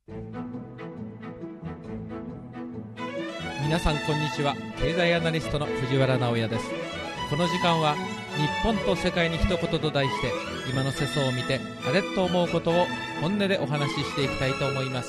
皆さんこんにちは。経済アナリストの藤原直哉です。この時間は日本と世界に一言と題して、今の世相を見てあれと思うことを本音でお話ししていきたいと思います。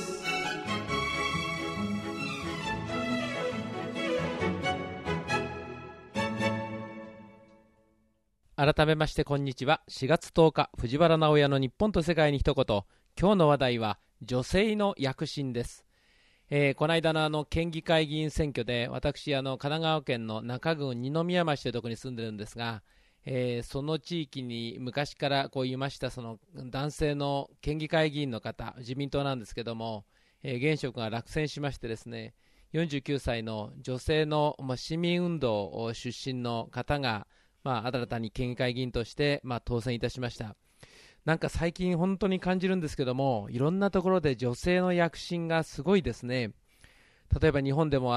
改めましてこんにちは。4月10日藤原直哉の日本と世界に一言。今日の話題は女性の躍進です。この間の県議会議員選挙で、私神奈川県の中郡二宮町というところに住んでるんですが、その地域に昔からこう言いました、その男性の県議会議員の方、自民党なんですけども、現職が落選しましてですね、49歳の女性の、市民運動出身の方が、新たに県議会議員として、当選いたしました。なんか最近本当に感じるんですけども、いろんなところで女性の躍進がすごいですね。例えば日本でも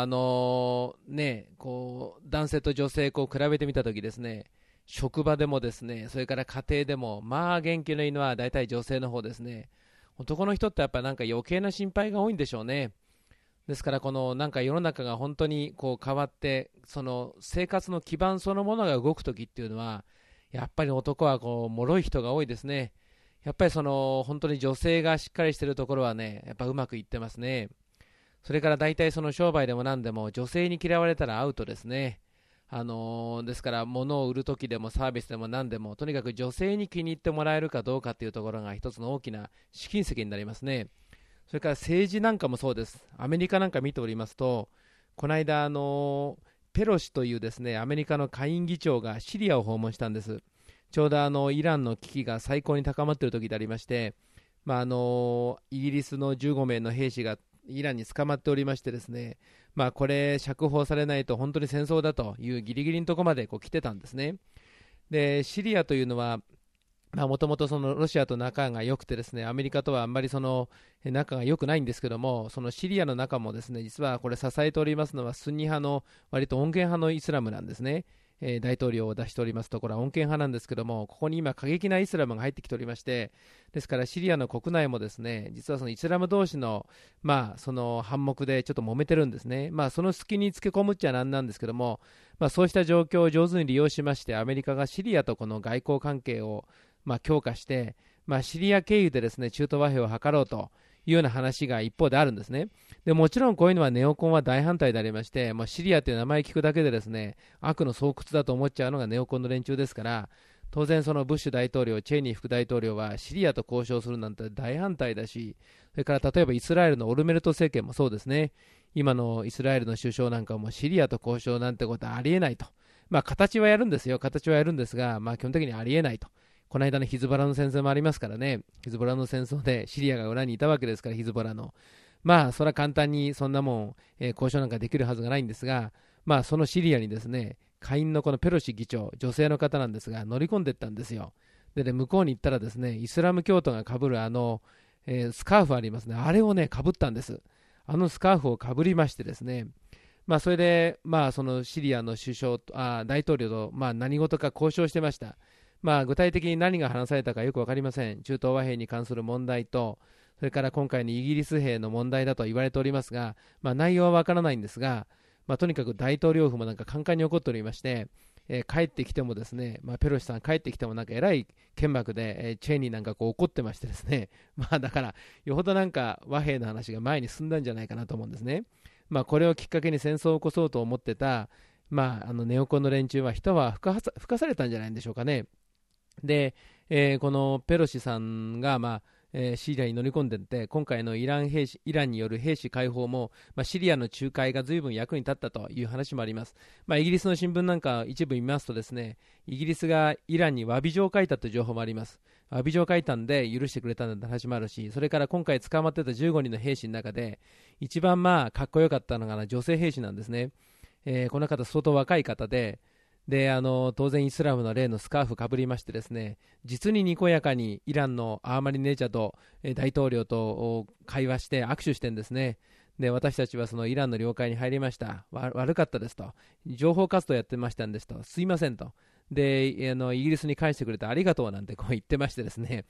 こう男性と女性こう比べてみたときですね、職場でもですね、それから家庭でも、元気のいいのは大体女性の方ですね。男の人ってやっぱなんか余計な心配が多いんでしょうね。ですからこのなんか世の中が本当にこう変わって、その生活の基盤そのものが動くときっていうのは、やっぱり男はこう脆い人が多いですね。やっぱりその本当に女性がしっかりしているところはね、やっぱうまくいってますね。それから大体その商売でも何でも女性に嫌われたらアウトですね。ですから物を売るときでもサービスでも何でも、とにかく女性に気に入ってもらえるかどうかというところが一つの大きな試金石になりますね。それから政治なんかもそうです。アメリカなんか見ておりますと、この間ペロシというですね、アメリカの下院議長がシリアを訪問したんです。ちょうどイランの危機が最高に高まっている時でありまして、イギリスの15名の兵士がイランに捕まっておりましてですね、これ釈放されないと本当に戦争だというギリギリのところまでこう来てたんですね。でシリアというのはもともとそのロシアと仲が良くてですね、アメリカとはあんまりその仲が良くないんですけども、そのシリアの中もですね、実はこれ支えておりますのはスンニ派の割と穏健派のイスラムなんですね。大統領を出しておりますところは穏健派なんですけども、ここに今過激なイスラムが入ってきておりまして、ですからシリアの国内もですね、実はそのイスラム同士のその反目でちょっと揉めてるんですね。その隙につけ込むっちゃなんなんですけども、そうした状況を上手に利用しまして、アメリカがシリアとこの外交関係を強化して、シリア経由でですね中東和平を図ろうというような話が一方であるんですね。でもちろんこういうのはネオコンは大反対でありまして、シリアという名前聞くだけでですね悪の巣窟だと思っちゃうのがネオコンの連中ですから、当然そのブッシュ大統領、チェイニー副大統領はシリアと交渉するなんて大反対だし、それから例えばイスラエルのオルメルト政権もそうですね。今のイスラエルの首相なんかもシリアと交渉なんてことはありえないと、形はやるんですよ、形はやるんですが、基本的にありえないと。この間のヒズボラの戦争もありますからね、ヒズボラの戦争でシリアが裏にいたわけですから、ヒズボラの。それは簡単にそんなもん、交渉なんかできるはずがないんですが、そのシリアにですね、下院のこのペロシ議長、女性の方なんですが、乗り込んでいったんですよ。で、向こうに行ったらですね、イスラム教徒がかぶるスカーフありますね、あれをね、かぶったんです。あのスカーフをかぶりましてですね、それで、そのシリアの大統領と、何事か交渉してました。具体的に何が話されたかよく分かりません。中東和平に関する問題と、それから今回のイギリス兵の問題だと言われておりますが、内容は分からないんですが、とにかく大統領府もなんかカンカンに怒っておりまして、帰ってきてもですね、ペロシさん帰ってきてもなんかえらい剣幕で、チェイニーなんかこう怒ってましてですね、だからよほどなんか和平の話が前に進んだんじゃないかなと思うんですね。これをきっかけに戦争を起こそうと思ってた、ネオコンの連中は一泡吹かされたんじゃないんでしょうかね。で、このペロシさんが、シリアに乗り込んでいって、今回のイランによる兵士解放も、シリアの仲介が随分役に立ったという話もあります。イギリスの新聞なんか一部見ますとですね、イギリスがイランに詫び状を書いたという情報もあります。詫び状を書いたんで許してくれたんだって話もあるし、それから今回捕まってた15人の兵士の中で一番かっこよかったのが女性兵士なんですね。この方相当若い方で、当然イスラムの例のスカーフかぶりましてですね、実ににこやかにイランのアーマリネジャド大統領と会話して握手してんですね。で、私たちはそのイランの領海に入りました。悪かったですと。情報活動やってましたんですと。すいませんと。で、イギリスに返してくれてありがとうなんてこう言ってましてですね。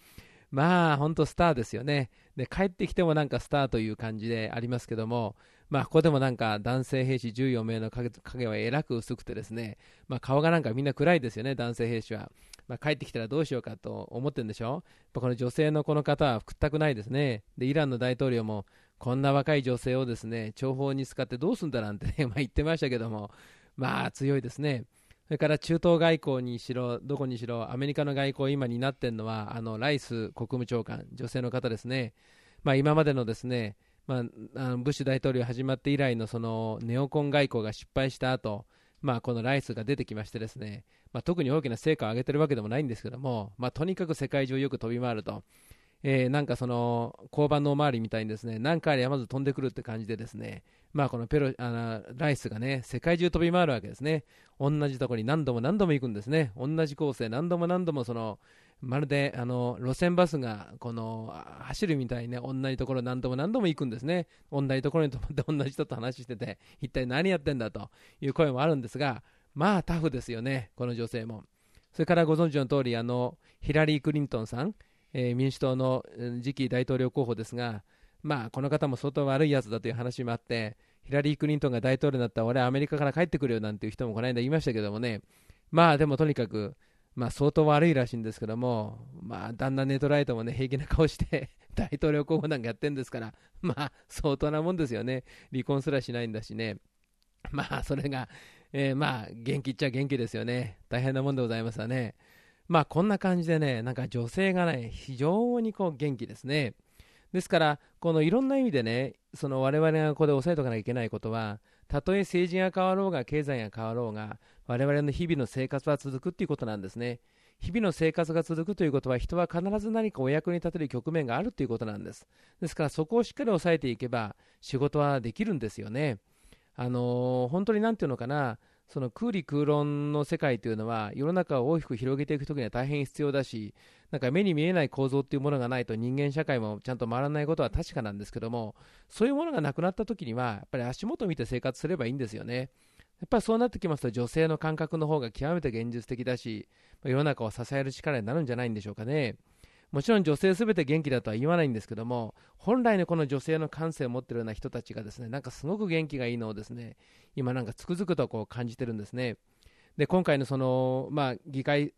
まあ本当スターですよね。で帰ってきてもなんかスターという感じでありますけども、まあここでもなんか男性兵士14名の影はえらく薄くてですね、まあ顔がなんかみんな暗いですよね、男性兵士は。まあ、帰ってきたらどうしようかと思ってるんでしょ。やっぱこの女性のこの方は屈ったくないですね。でイランの大統領もこんな若い女性をですね諜報に使ってどうすんだなんて、ね、まあ言ってましたけども、まあ強いですね。それから中東外交にしろ、どこにしろ、アメリカの外交を今担っているのは、ライス国務長官、女性の方ですね。まあ、今までのですね、まあ、ブッシュ大統領始まって以来のそのネオコン外交が失敗した後、まあ、このライスが出てきましてですね、まあ、特に大きな成果を上げてるわけでもないんですけども、まあ、とにかく世界中よく飛び回ると。なんかその交番のおまわりみたいにですね、何回あればまず飛んでくるって感じでですね、まあこのライスがね、世界中飛び回るわけですね。同じところに何度も何度も行くんですね。同じコースで何度も何度もまるで路線バスが走るみたいにね、同じところ何度も何度も行くんですね。同じところに止まって同じ人と話してて、一体何やってんだという声もあるんですが、まあタフですよね、この女性も。それからご存知の通り、ヒラリー・クリントンさん、民主党の次期大統領候補ですが、まあ、この方も相当悪いやつだという話もあって、ヒラリー・クリントンが大統領になったら俺はアメリカから帰ってくるよなんていう人もこの間言いましたけどもね、まあでもとにかく、まあ、相当悪いらしいんですけども、まあ、旦那ネトライトもね平気な顔して大統領候補なんかやってるんですから、まあ相当なもんですよね。離婚すらしないんだしね。まあそれが、まあ元気っちゃ元気ですよね。大変なもんでございますわね。まあこんな感じでね、なんか女性がね、非常にこう元気ですね。ですから、このいろんな意味でね、その我々がここで押さえておかなきゃいけないことは、たとえ政治が変わろうが、経済が変わろうが、我々の日々の生活は続くっていうことなんですね。日々の生活が続くということは、人は必ず何かお役に立てる局面があるということなんです。ですから、そこをしっかり押さえていけば、仕事はできるんですよね。本当になんていうのかな、その空理空論の世界というのは世の中を大きく広げていくときには大変必要だし、なんか目に見えない構造っていうものがないと人間社会もちゃんと回らないことは確かなんですけども、そういうものがなくなったときにはやっぱり足元を見て生活すればいいんですよね。やっぱりそうなってきますと女性の感覚の方が極めて現実的だし、世の中を支える力になるんじゃないんでしょうかね。もちろん女性すべて元気だとは言わないんですけども、本来のこの女性の感性を持っているような人たちがですね、なんかすごく元気がいいのをですね、今なんかつくづくとこう感じてるんですね。で今回のその、まあ、議会、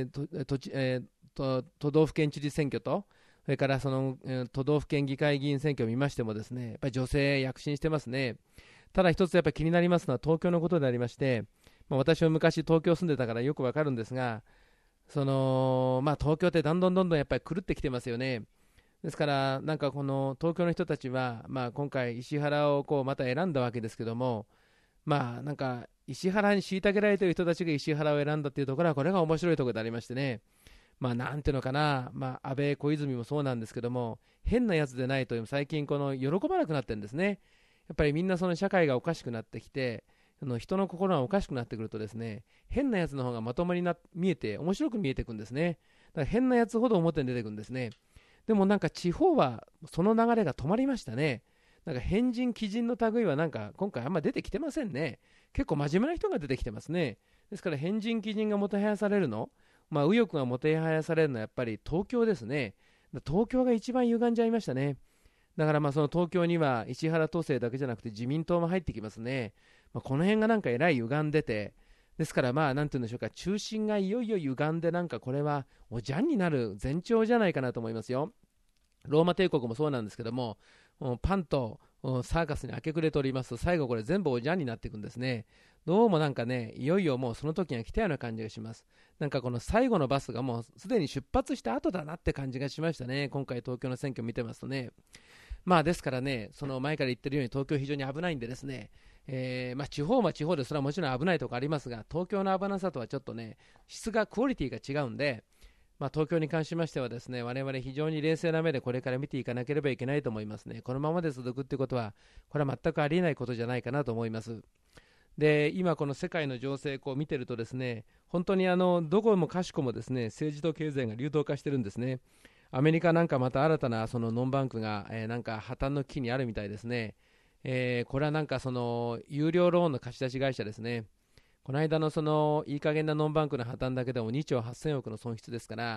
都道府県知事選挙と、それからその、都道府県議会議員選挙を見ましてもですね、やっぱり女性躍進してますね。ただ一つやっぱり気になりますのは東京のことでありまして、まあ、私は昔東京住んでたからよくわかるんですが、まあ、東京ってどんどんどんどんやっぱり狂ってきてますよね。ですからなんかこの東京の人たちは、まあ、今回石原をこうまた選んだわけですけども、まあなんか石原に虐げられている人たちが石原を選んだっていうところはこれが面白いところでありましてね、まあなんていうのかな、まあ、安倍小泉もそうなんですけども、変なやつでないと最近この喜ばなくなってるんですね。やっぱりみんなその社会がおかしくなってきて、人の心がおかしくなってくるとですね、変なやつの方がまともに見えて面白く見えていくんですね。だから変なやつほど表に出てくるんですね。でもなんか地方はその流れが止まりましたね。なんか変人奇人の類はなんか今回あんま出てきてませんね。結構真面目な人が出てきてますね。ですから変人奇人がもてはやされるの、まあ、右翼がもてはやされるのはやっぱり東京ですね。東京が一番歪んじゃいましたね。だからまあその東京には石原都政だけじゃなくて自民党も入ってきますね。まあ、この辺がなんかえらい歪んでて、ですからまあなんていうんでしょうか、中心がいよいよ歪んで、なんかこれはおじゃんになる前兆じゃないかなと思いますよ。ローマ帝国もそうなんですけども、パンとサーカスに明け暮れておりますと、最後これ全部おじゃんになっていくんですね。どうもなんかね、いよいよもうその時が来たような感じがします。なんかこの最後のバスがもうすでに出発した後だなって感じがしましたね。今回東京の選挙を見てますとね。まあですからね、その前から言ってるように東京非常に危ないんでですね、まあ地方は地方でそれはもちろん危ないところありますが、東京の危なさとはちょっとね、質がクオリティが違うんで、まあ、東京に関しましてはですね、我々非常に冷静な目でこれから見ていかなければいけないと思いますね。このままで続くということは、これは全くありえないことじゃないかなと思います。で、今この世界の情勢を見てるとですね、本当にどこもかしこもですね、政治と経済が流動化してるんですね。アメリカなんかまた新たなそのノンバンクが、なんか破綻の危機にあるみたいですね。これはなんかその有料ローンの貸し出し会社ですね。この間のそのいい加減なノンバンクの破綻だけでも2兆8000億の損失ですから、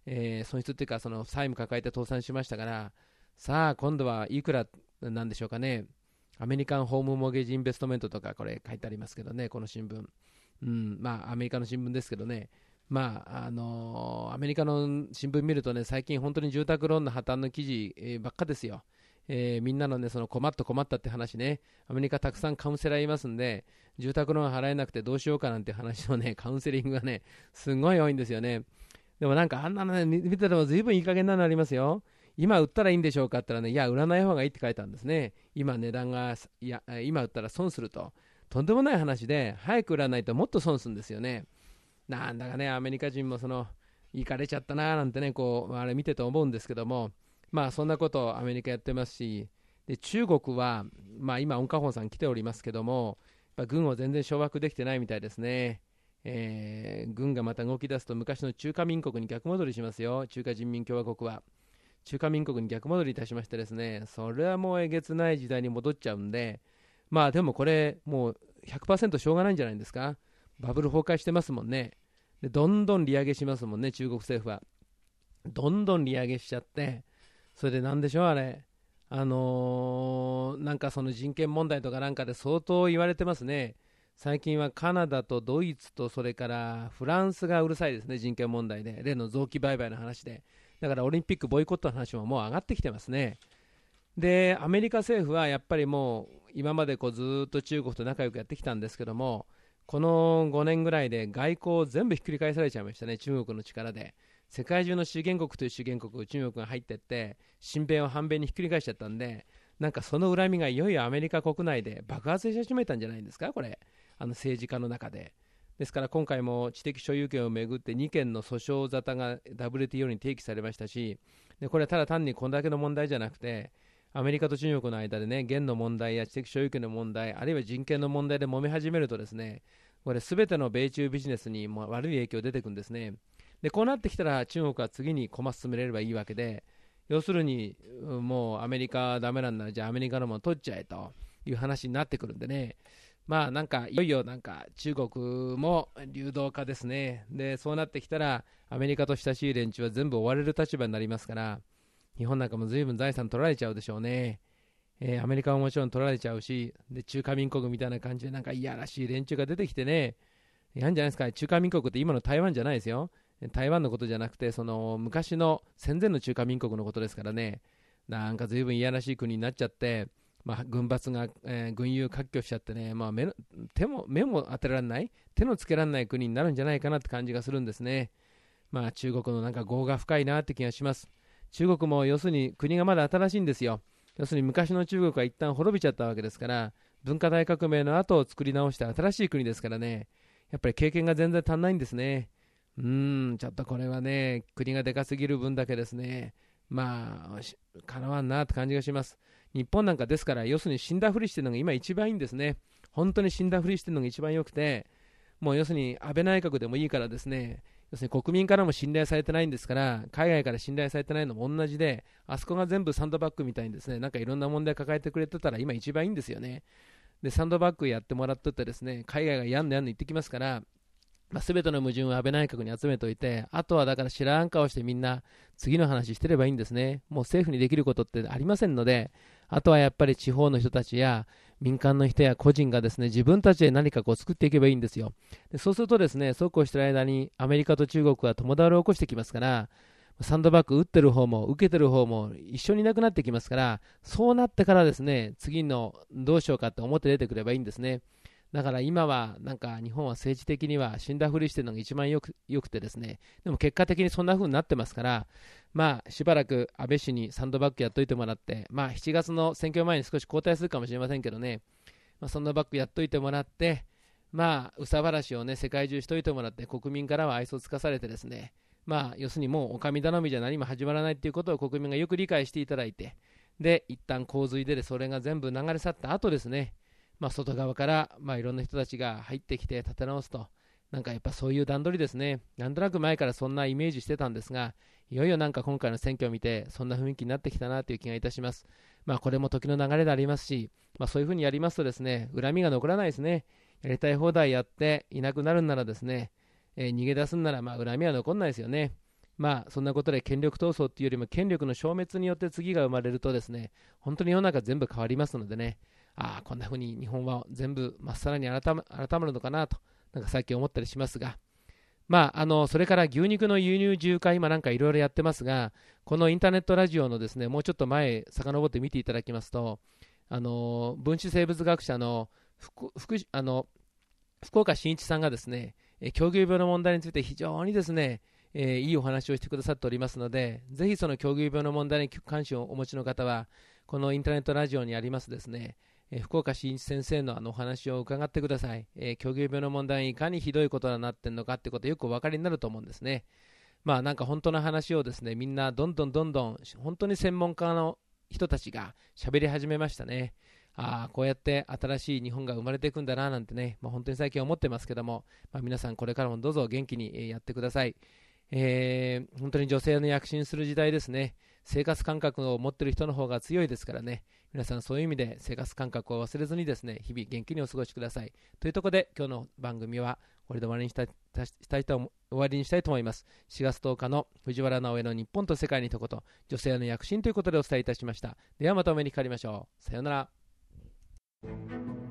損失というかその債務抱えて倒産しましたから、さあ今度はいくらなんでしょうかね。アメリカンホームモーゲージインベストメントとかこれ書いてありますけどね、この新聞、まあアメリカの新聞ですけどね、まあアメリカの新聞見るとね、最近本当に住宅ローンの破綻の記事、ばっかですよ。みんなのね、その困ったって話ね、アメリカたくさんカウンセラーいますんで、住宅ローン払えなくてどうしようかなんて話のね、カウンセリングがね、すごい多いんですよね。でもなんかあんなのね、見てても随分いい加減なのありますよ。今売ったらいいんでしょうかって言ったらね、いや、売らない方がいいって書いたんですね。今値段が、いや、今売ったら損すると。とんでもない話で、早く売らないともっと損するんですよね。なんだかね、アメリカ人もいかれちゃったなーなんてね、こう、あれ見てて思うんですけども、まあそんなことをアメリカやってますし、で中国は、まあ今、オンカホンさん来ておりますけども、やっぱ軍を全然掌握できてないみたいですね。軍がまた動き出すと昔の中華民国に逆戻りしますよ、中華人民共和国は。中華民国に逆戻りいたしましてですね、それはもうえげつない時代に戻っちゃうんで、まあでもこれ、もう 100% しょうがないんじゃないですか。バブル崩壊してますもんね。でどんどん利上げしますもんね、中国政府は。どんどん利上げしちゃって、それでなんでしょう、あれ。なんかその人権問題とかなんかで相当言われてますね。最近はカナダとドイツとそれからフランスがうるさいですね、人権問題で、例の臓器売買の話で。だからオリンピックボイコットの話ももう上がってきてますね。で、アメリカ政府はやっぱりもう今までこうずっと中国と仲良くやってきたんですけども、この5年ぐらいで外交を全部ひっくり返されちゃいましたね、中国の力で。世界中の資源国という資源国、中国が入っていって、親米を反米にひっくり返しちゃったんで、なんかその恨みがいよいよアメリカ国内で爆発し始めたんじゃないんですか、これ、政治家の中で。ですから今回も知的所有権をめぐって2件の訴訟沙汰が WTO に提起されましたし、でこれはただ単にこれだけの問題じゃなくて、アメリカと中国の間でね、元の問題や知的所有権の問題、あるいは人権の問題で揉め始めるとですね、これ全ての米中ビジネスにも悪い影響出てくるんですね。でこうなってきたら中国は次に駒進めれればいいわけで、要するにもうアメリカはダメなんだ、じゃあアメリカのもの取っちゃえという話になってくるんでね、まあなんかいよいよなんか中国も流動化ですね。でそうなってきたらアメリカと親しい連中は全部追われる立場になりますから、日本なんかも随分財産取られちゃうでしょうね。アメリカももちろん取られちゃうし、で中華民国みたいな感じでなんかいやらしい連中が出てきてね、やんじゃないですか。中華民国って今の台湾じゃないですよ。台湾のことじゃなくて、その昔の戦前の中華民国のことですからね、なんか随分いやらしい国になっちゃって、まあ、軍閥が、軍友割拠しちゃってね、まあ、目も当てられない、手のつけられない国になるんじゃないかなって感じがするんですね。まあ、中国のなんか業が深いなって気がします。中国も要するに国がまだ新しいんですよ。要するに昔の中国は一旦滅びちゃったわけですから、文化大革命の後を作り直して新しい国ですからね、やっぱり経験が全然足んないんですね。ちょっとこれはね、国がでかすぎる分だけですね、まあ、かなわんなって感じがします。日本なんかですから、要するに死んだふりしてるのが今一番いいんですね。本当に死んだふりしてるのが一番良くて、もう要するに安倍内閣でもいいからですね、要するに国民からも信頼されてないんですから、海外から信頼されてないのも同じで、あそこが全部サンドバッグみたいにですね、なんかいろんな問題抱えてくれてたら今一番いいんですよね。で、サンドバッグやってもらっとってですね、海外がやんの言ってきますから、まあ、全ての矛盾を安倍内閣に集めておいて、あとはだから知らん顔してみんな次の話してればいいんですね。もう政府にできることってありませんので、あとはやっぱり地方の人たちや民間の人や個人がですね、自分たちで何かこう作っていけばいいんですよ。でそうするとですね、そうこうしてる間にアメリカと中国は共倒れを起こしてきますから、サンドバッグ打ってる方も受けてる方も一緒にいなくなってきますから、そうなってからですね、次のどうしようかって表出てくればいいんですね。だから今はなんか日本は政治的には死んだふりしてるのが一番よくてですね、でも結果的にそんな風になってますから、まあしばらく安倍氏にサンドバッグやっといてもらって、まあ7月の選挙前に少し交代するかもしれませんけどね、まあ、サンドバッグやっといてもらって、まあ憂さ晴らしをね世界中しといてもらって、国民からは愛想つかされてですね、まあ要するにもうお上頼みじゃ何も始まらないということを国民がよく理解していただいて、で一旦洪水でそれが全部流れ去った後ですね、まあ、外側から、まあ、いろんな人たちが入ってきて立て直すと、なんかやっぱそういう段取りですね。なんとなく前からそんなイメージしてたんですが、いよいよなんか今回の選挙を見てそんな雰囲気になってきたなという気がいたします。まあこれも時の流れでありますし、まあ、そういうふうにやりますとですね、恨みが残らないですね。やりたい放題やっていなくなるんならですね、逃げ出すんならまあ恨みは残らないですよね。 まあそんなことで権力闘争っていうよりも権力の消滅によって次が生まれるとですね、本当に世の中全部変わりますのでね、こんな風に日本は全部まっさらに改まるのかなと、なんか最近思ったりしますが、それから牛肉の輸入自由化、今なんかいろいろやってますが、このインターネットラジオのですね、もうちょっと前、遡って見ていただきますと、分子生物学者の福岡伸一さんがですね、狂牛病の問題について非常にですね、いいお話をしてくださっておりますので、ぜひその狂牛病の問題に関心をお持ちの方は、このインターネットラジオにありますですね、福岡伸一先生のお話を伺ってください。狂牛病の問題にいかにひどいことになっているのかってことよくお分かりになると思うんですね。なんか本当の話をですね、みんなどんどん本当に専門家の人たちが喋り始めましたね。こうやって新しい日本が生まれていくんだななんてね、本当に最近思ってますけども、皆さんこれからもどうぞ元気にやってください。本当に女性の躍進する時代ですね。生活感覚を持っている人の方が強いですからね、皆さんそういう意味で生活感覚を忘れずにですね、日々元気にお過ごしください。というところで今日の番組はこれで終わりにしたいと思います。4月10日の藤原直江の日本と世界に一言、女性の躍進ということでお伝えいたしました。ではまたお目にかかりましょう。さようなら。